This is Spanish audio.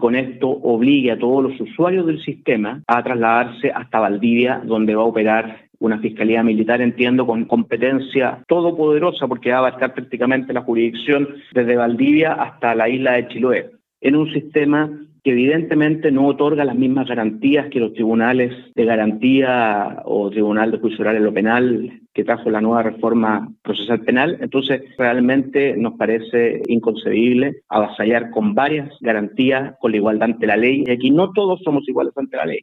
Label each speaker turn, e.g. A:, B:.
A: con esto obligue a todos los usuarios del sistema a trasladarse hasta Valdivia, donde va a operar una fiscalía militar, entiendo, con competencia todopoderosa, porque va a abarcar prácticamente la jurisdicción desde Valdivia hasta la isla de Chiloé, en un sistema que evidentemente no otorga las mismas garantías que los tribunales de garantía o tribunal de juicio oral en lo penal que trajo la nueva reforma procesal penal. Entonces, realmente nos parece inconcebible avasallar con varias garantías, con la igualdad ante la ley. Y aquí no todos somos iguales ante la ley.